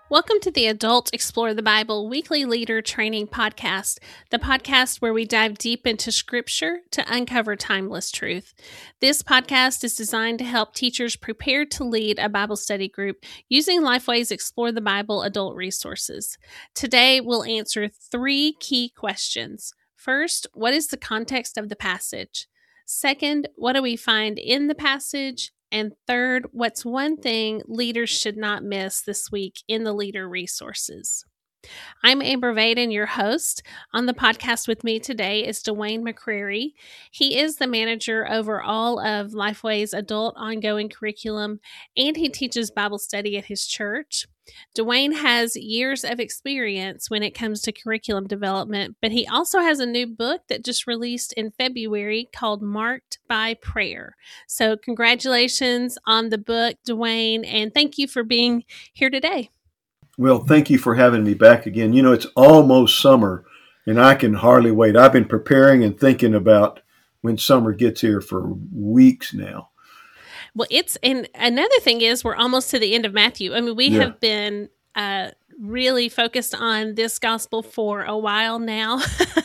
Welcome to the Adult Explore the Bible Weekly Leader Training Podcast, the podcast where we dive deep into Scripture to uncover timeless truth. This podcast is designed to help teachers prepare to lead a Bible study group using Lifeway's Explore the Bible adult resources. Today, we'll answer 3 key questions. First, what is the context of the passage? Second, what do we find in the passage? And third, what's one thing leaders should not miss this week in the leader resources? I'm Amber Vaden, your host. On the podcast with me today is Dwayne McCrary. He is the manager over all of Lifeway's adult ongoing curriculum, and he teaches Bible study at his church. Dwayne has years of experience when it comes to curriculum development, but he also has a new book that just released in February called Marked by Prayer. So congratulations on the book, Dwayne, and thank you for being here today. Well, thank you for having me back again. You know, it's almost summer, and I can hardly wait. I've been preparing and thinking about when summer gets here for weeks now. Well, and another thing is we're almost to the end of Matthew. I mean, we have been really focused on this gospel for a while now,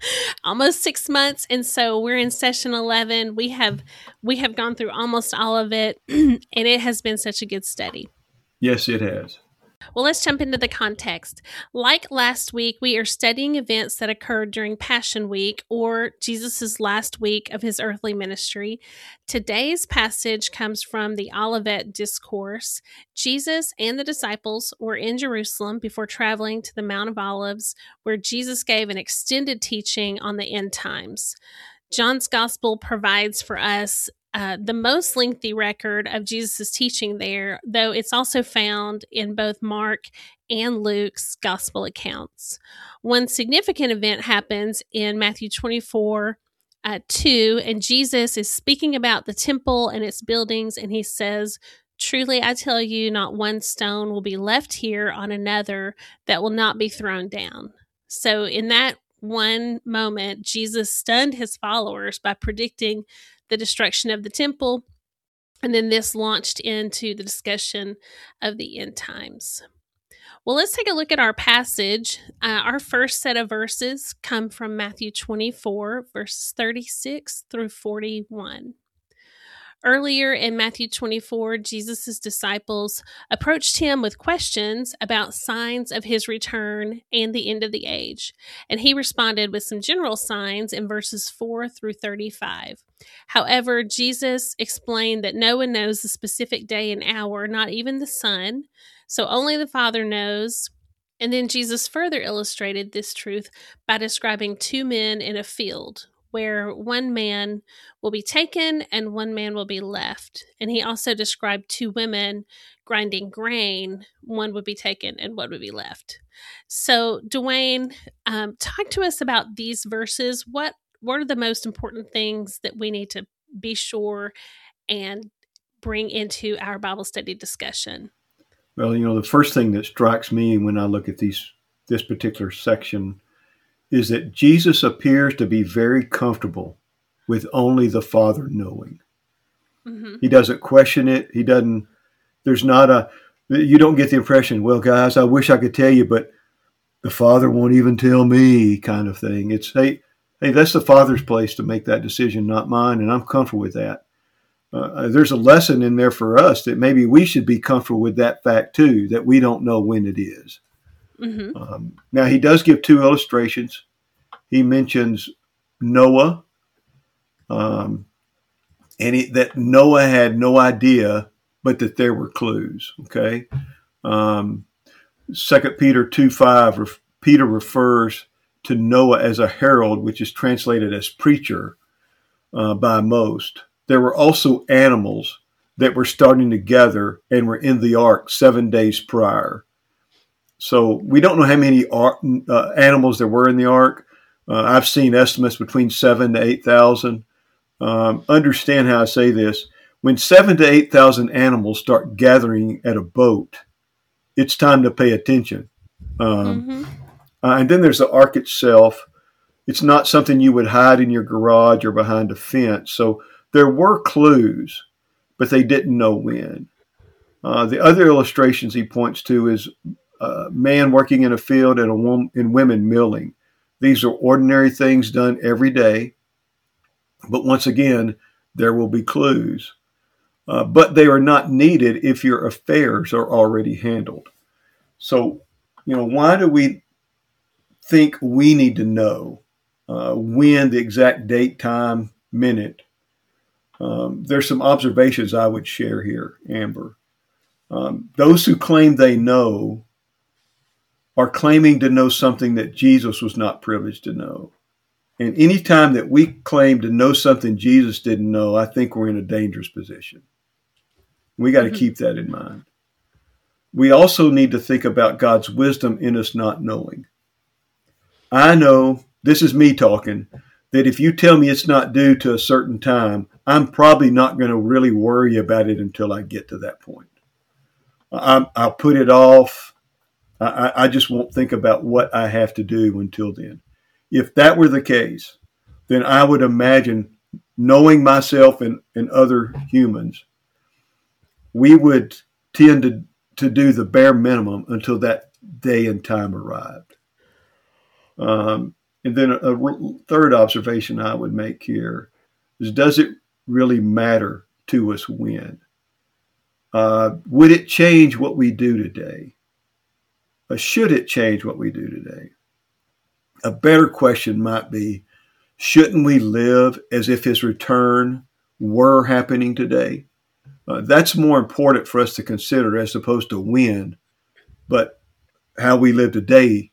almost 6 months. And so we're in session 11. We have gone through almost all of it, and it has been such a good study. Yes, it has. Well, let's jump into the context. Like last week, we are studying events that occurred during Passion Week, or Jesus' last week of his earthly ministry. Today's passage comes from the Olivet Discourse. Jesus and the disciples were in Jerusalem before traveling to the Mount of Olives, where Jesus gave an extended teaching on the end times. John's Gospel provides for us the most lengthy record of Jesus' teaching there, though it's also found in both Mark and Luke's gospel accounts. One significant event happens in Matthew 24, 2, and Jesus is speaking about the temple and its buildings, and he says, "Truly I tell you, not one stone will be left here on another that will not be thrown down." So in that one moment, Jesus stunned his followers by predicting the destruction of the temple, and then this launched into the discussion of the end times. Well, let's take a look at our passage. Our first set of verses come from Matthew 24, verses 36 through 41. Earlier in Matthew 24, Jesus' disciples approached him with questions about signs of his return and the end of the age, and he responded with some general signs in verses 4 through 35. However, Jesus explained that no one knows the specific day and hour, not even the Son, so only the Father knows. And then Jesus further illustrated this truth by describing 2 men in a field, where one man will be taken and one man will be left. And he also described 2 women grinding grain. One would be taken and one would be left. So, Dwayne, talk to us about these verses. What are the most important things that we need to be sure and bring into our Bible study discussion? Well, you know, the first thing that strikes me when I look at this particular section is that Jesus appears to be very comfortable with only the Father knowing. Mm-hmm. He doesn't question it. You don't get the impression, well, guys, I wish I could tell you, but the Father won't even tell me kind of thing. It's, hey, that's the Father's place to make that decision, not mine, and I'm comfortable with that. There's a lesson in there for us that maybe we should be comfortable with that fact too, that we don't know when it is. Mm-hmm. Now, he does give 2 illustrations. He mentions Noah, and that Noah had no idea, but that there were clues. Okay, 2 Peter 2:5, Peter refers to Noah as a herald, which is translated as preacher by most. There were also animals that were starting to gather and were in the ark 7 days prior. So we don't know how many animals there were in the ark. I've seen estimates between 7,000 to 8,000. Understand how I say this. When 7,000 to 8,000 animals start gathering at a boat, it's time to pay attention. And then there's the ark itself. It's not something you would hide in your garage or behind a fence. So there were clues, but they didn't know when. The other illustrations he points to is a man working in a field and women milling. These are ordinary things done every day. But once again, there will be clues. But they are not needed if your affairs are already handled. So, why do we think we need to know when, the exact date, time, minute? There's some observations I would share here, Amber. Those who claim they know are claiming to know something that Jesus was not privileged to know. And any time that we claim to know something Jesus didn't know, I think we're in a dangerous position. We got to keep that in mind. We also need to think about God's wisdom in us not knowing. I know, this is me talking, that if you tell me it's not due to a certain time, I'm probably not going to really worry about it until I get to that point. I'll put it off. I just won't think about what I have to do until then. If that were the case, then I would imagine, knowing myself and other humans, we would tend to do the bare minimum until that day and time arrived. And then a third observation I would make here is, does it really matter to us when? Would it change what we do today? Should it change what we do today? A better question might be, shouldn't we live as if his return were happening today? That's more important for us to consider as opposed to when, but how we live today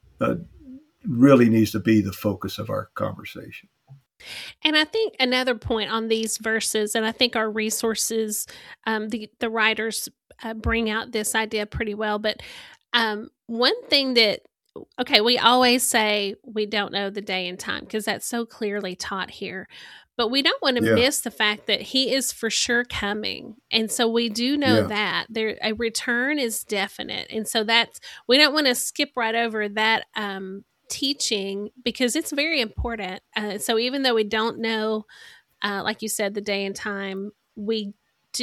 really needs to be the focus of our conversation. And I think another point on these verses, and I think our resources, the writers bring out this idea pretty well, but one thing that, we always say we don't know the day and time because that's so clearly taught here. But we don't want to miss the fact that he is for sure coming. And so we do know that a return is definite. And so we don't want to skip right over that teaching because it's very important. So even though we don't know, like you said, the day and time, we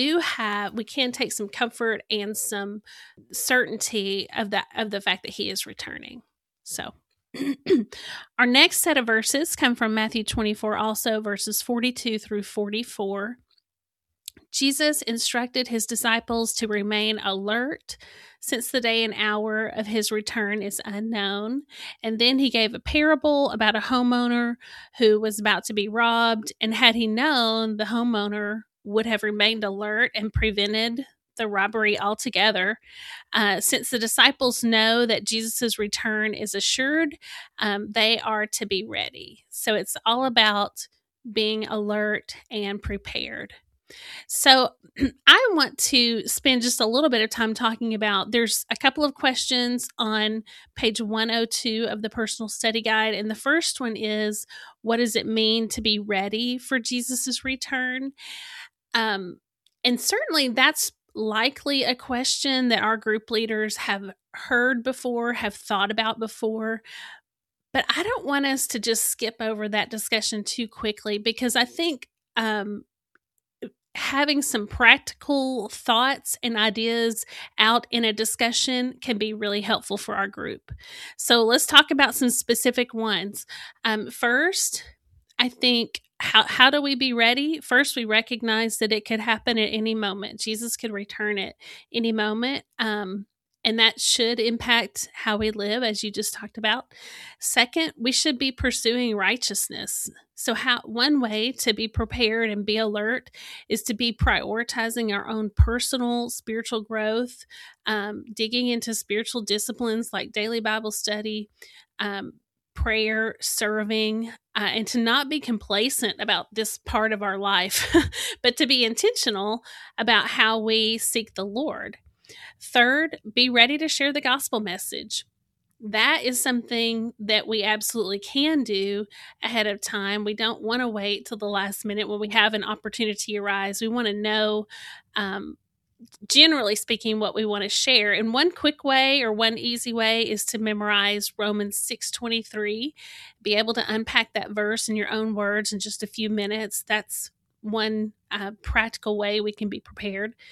can take some comfort and some certainty of the fact that he is returning. So our next set of verses come from Matthew 24, also verses 42 through 44. Jesus instructed his disciples to remain alert since the day and hour of his return is unknown. And then he gave a parable about a homeowner who was about to be robbed. And had he known, the homeowner would have remained alert and prevented the robbery altogether. Since the disciples know that Jesus' return is assured, they are to be ready. So it's all about being alert and prepared. So I want to spend just a little bit of time talking about, there's a couple of questions on page 102 of the Personal Study Guide. And the first one is, what does it mean to be ready for Jesus' return? And certainly that's likely a question that our group leaders have heard before, have thought about before. But I don't want us to just skip over that discussion too quickly because I think having some practical thoughts and ideas out in a discussion can be really helpful for our group. So let's talk about some specific ones. First, I think, how do we be ready? First, we recognize that it could happen at any moment. Jesus could return at any moment. And that should impact how we live, as you just talked about. Second, we should be pursuing righteousness. So one way to be prepared and be alert is to be prioritizing our own personal spiritual growth, digging into spiritual disciplines like daily Bible study, prayer, serving, and to not be complacent about this part of our life, but to be intentional about how we seek the Lord. Third, be ready to share the gospel message. That is something that we absolutely can do ahead of time. We don't want to wait till the last minute when we have an opportunity arise. We want to know, generally speaking, what we want to share. And one quick way or one easy way is to memorize Romans 6:23. Be able to unpack that verse in your own words in just a few minutes. That's one practical way we can be prepared.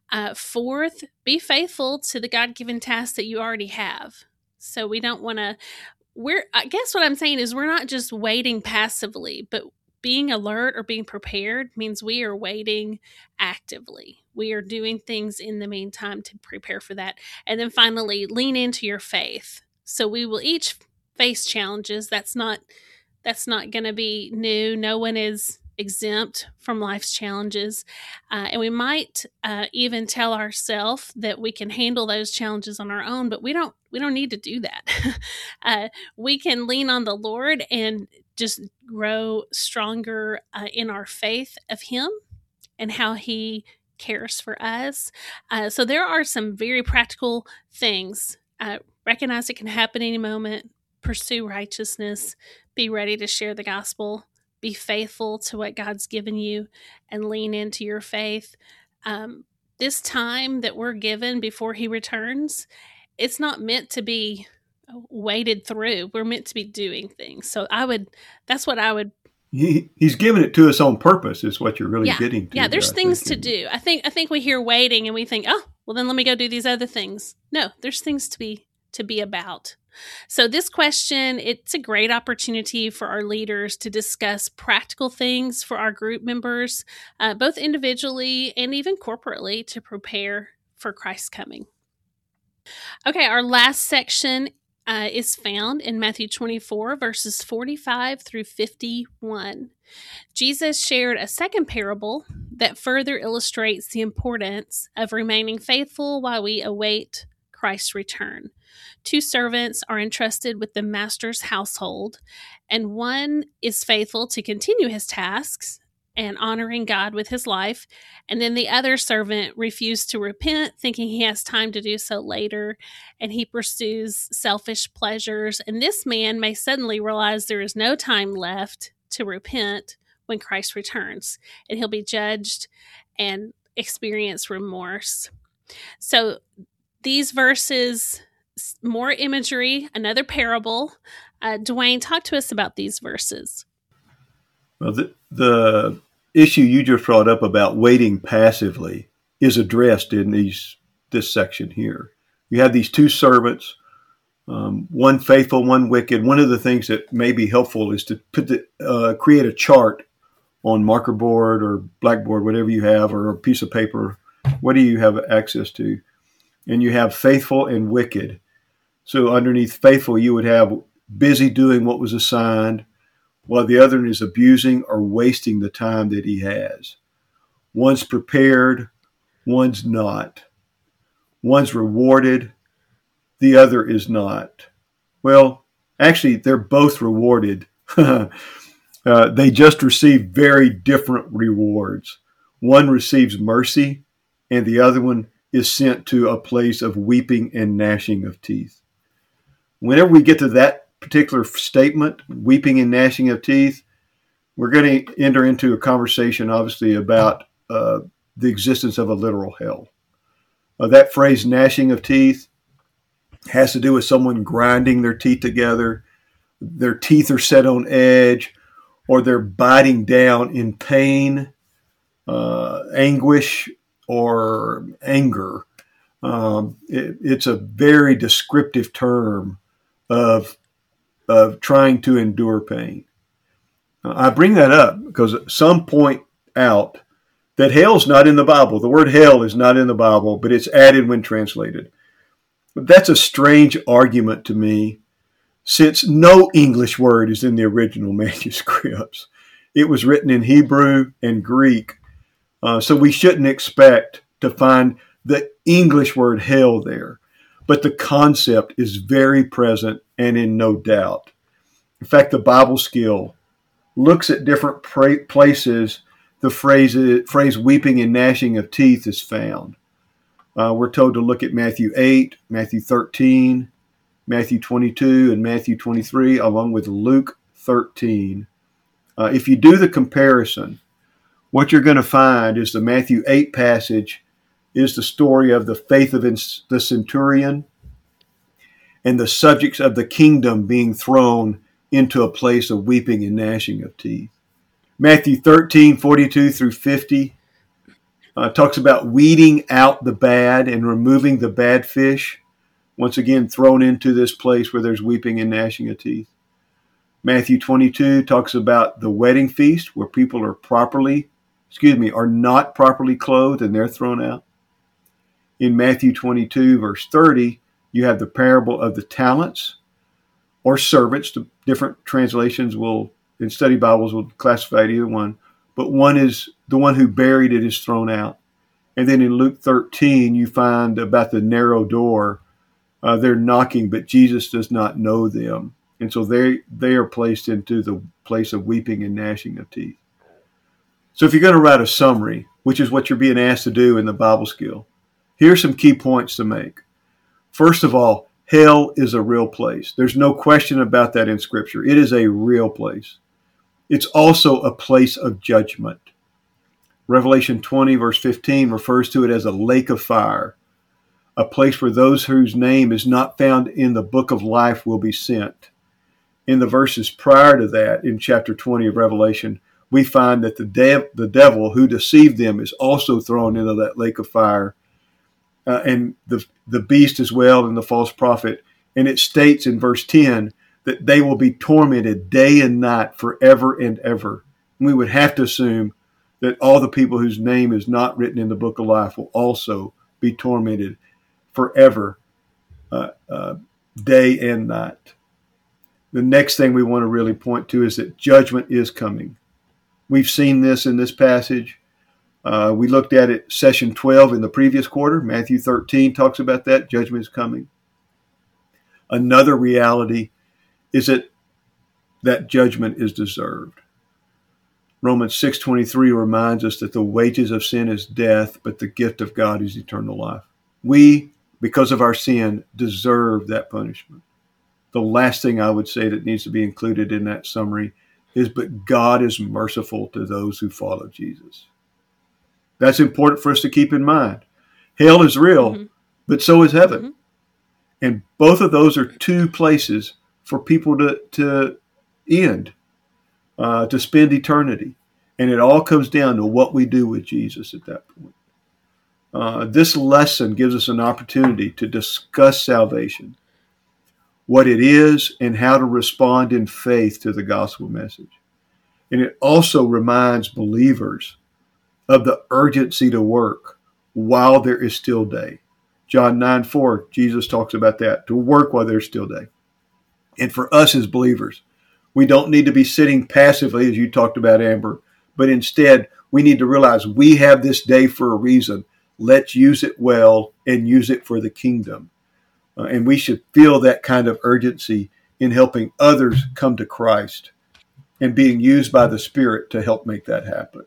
Fourth, be faithful to the God-given tasks that you already have. So we don't want to, I guess what I'm saying is we're not just waiting passively, but being alert or being prepared means we are waiting actively. We are doing things in the meantime to prepare for that. And then finally, lean into your faith. So we will each face challenges. That's not going to be new. No one is exempt from life's challenges. And we might even tell ourselves that we can handle those challenges on our own, but we don't need to do that. We can lean on the Lord and just grow stronger in our faith of Him and how He cares for us. So there are some very practical things. Recognize it can happen any moment. Pursue righteousness. Be ready to share the gospel. Be faithful to what God's given you and lean into your faith. This time that we're given before He returns, it's not meant to be waded through. We're meant to be doing things. So that's what I would. He's given it to us on purpose, is what you're really getting to. Yeah, there's things to do. I think we hear waiting and we think, oh, well, then let me go do these other things. No, there's things to be about. So this question, it's a great opportunity for our leaders to discuss practical things for our group members, both individually and even corporately, to prepare for Christ's coming. Okay, our last section is found in Matthew 24, verses 45 through 51. Jesus shared a second parable that further illustrates the importance of remaining faithful while we await Christ's return. 2 servants are entrusted with the master's household, and one is faithful to continue his tasks and honoring God with his life, and then the other servant refused to repent, thinking he has time to do so later, and he pursues selfish pleasures. And this man may suddenly realize there is no time left to repent when Christ returns, and he'll be judged and experience remorse. So these verses, more imagery, another parable. Dwayne, talk to us about these verses. Well, the issue you just brought up about waiting passively is addressed in this section here. You have these 2 servants, one faithful, one wicked. One of the things that may be helpful is to create a chart on marker board or blackboard, whatever you have, or a piece of paper. What do you have access to? And you have faithful and wicked. So underneath faithful, you would have busy doing what was assigned, while the other is abusing or wasting the time that he has. One's prepared, one's not. One's rewarded, the other is not. Well, actually, they're both rewarded. They just receive very different rewards. One receives mercy, and the other one is sent to a place of weeping and gnashing of teeth. Whenever we get to that particular statement, weeping and gnashing of teeth, we're going to enter into a conversation, obviously, about the existence of a literal hell. That phrase, gnashing of teeth, has to do with someone grinding their teeth together. Their teeth are set on edge, or they're biting down in pain, anguish, or anger. It's a very descriptive term of trying to endure pain. I bring that up because some point out that hell's not in the Bible. The word hell is not in the Bible, but it's added when translated. But that's a strange argument to me, since no English word is in the original manuscripts. It was written in Hebrew and Greek, so we shouldn't expect to find the English word hell there. But the concept is very present and in no doubt. In fact, the Bible Skill looks at different places the phrase weeping and gnashing of teeth is found. We're told to look at Matthew 8, Matthew 13, Matthew 22, and Matthew 23, along with Luke 13. If you do the comparison, what you're going to find is the Matthew 8 passage is the story of the faith of the centurion and the subjects of the kingdom being thrown into a place of weeping and gnashing of teeth. Matthew 13, 42 through 50 Talks about weeding out the bad and removing the bad fish. Once again, thrown into this place where there's weeping and gnashing of teeth. Matthew 22 talks about the wedding feast where people are not properly clothed and they're thrown out. In Matthew 22, verse 30, you have the parable of the talents or servants. The different translations in study Bibles will classify it either one. But one is the one who buried it is thrown out. And then in Luke 13, you find about the narrow door. They're knocking, but Jesus does not know them. And so they are placed into the place of weeping and gnashing of teeth. So if you're going to write a summary, which is what you're being asked to do in the Bible skill, here's some key points to make. First of all, hell is a real place. There's no question about that in Scripture. It is a real place. It's also a place of judgment. Revelation 20, verse 15, refers to it as a lake of fire, a place where those whose name is not found in the book of life will be sent. In the verses prior to that, in chapter 20 of Revelation, we find that the devil who deceived them is also thrown into that lake of fire, and the beast as well, and the false prophet. And it states in verse 10 that they will be tormented day and night forever and ever. And we would have to assume that all the people whose name is not written in the book of life will also be tormented forever, day and night. The next thing we want to really point to is that judgment is coming. We've seen this in this passage. We looked at it session 12 in the previous quarter. Matthew 13 talks about that. Judgment is coming. Another reality is that judgment is deserved. Romans 6:23 reminds us that the wages of sin is death, but the gift of God is eternal life. We, because of our sin, deserve that punishment. The last thing I would say that needs to be included in that summary is, but God is merciful to those who follow Jesus. That's important for us to keep in mind. Hell is real, but so is heaven. Mm-hmm. And both of those are two places for people to end, to spend eternity. And it all comes down to what we do with Jesus at that point. This lesson gives us an opportunity to discuss salvation, what it is, and how to respond in faith to the gospel message. And it also reminds believers of the urgency to work while there is still day. John 9:4, Jesus talks about that, to work while there's still day. And for us as believers, we don't need to be sitting passively, as you talked about, Amber, but instead we need to realize we have this day for a reason. Let's use it well and use it for the kingdom. And we should feel that kind of urgency in helping others come to Christ and being used by the Spirit to help make that happen.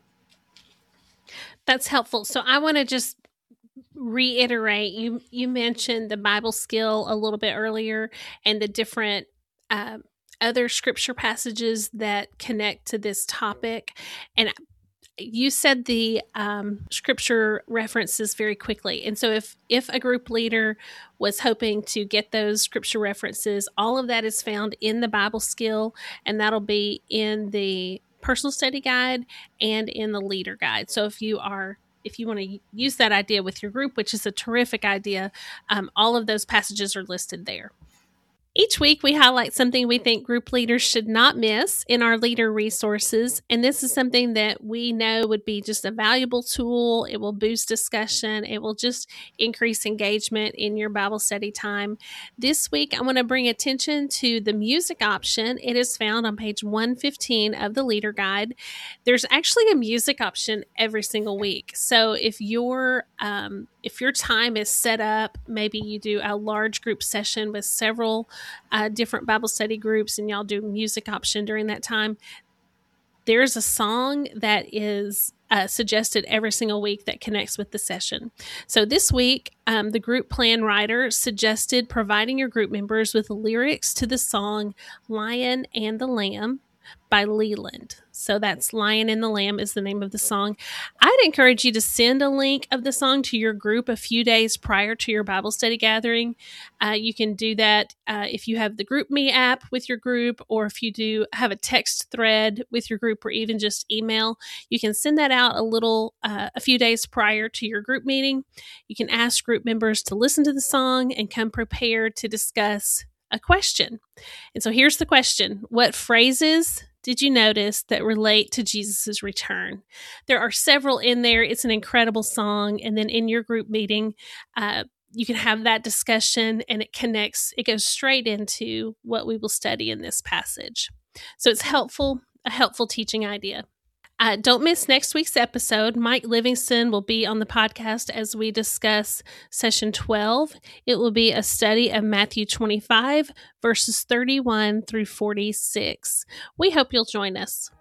That's helpful. So I want to just reiterate, you mentioned the Bible skill a little bit earlier and the different other scripture passages that connect to this topic. And you said the scripture references very quickly. And so if a group leader was hoping to get those scripture references, all of that is found in the Bible skill, and that'll be in the personal study guide and in the leader guide. So if you want to use that idea with your group, which is a terrific idea, all of those passages are listed there. Each week, we highlight something we think group leaders should not miss in our leader resources. And this is something that we know would be just a valuable tool. It will boost discussion. It will just increase engagement in your Bible study time. This week, I want to bring attention to the music option. It is found on page 115 of the leader guide. There's actually a music option every single week. So if your time is set up, maybe you do a large group session with several different Bible study groups and y'all do music option during that time, there's a song that is suggested every single week that connects with the session. So this week, the group plan writer suggested providing your group members with lyrics to the song Lion and the Lamb by Leland. So that's Lion and the Lamb is the name of the song. I'd encourage you to send a link of the song to your group a few days prior to your Bible study gathering. You can do that if you have the GroupMe app with your group, or if you do have a text thread with your group, or even just email. You can send that out a few days prior to your group meeting. You can ask group members to listen to the song and come prepared to discuss a question. And so here's the question. What phrases did you notice that relate to Jesus' return? There are several in there. It's an incredible song. And then in your group meeting, you can have that discussion, and it goes straight into what we will study in this passage. So it's a helpful teaching idea. Don't miss next week's episode. Mike Livingston will be on the podcast as we discuss session 12. It will be a study of Matthew 25, verses 31 through 46. We hope you'll join us.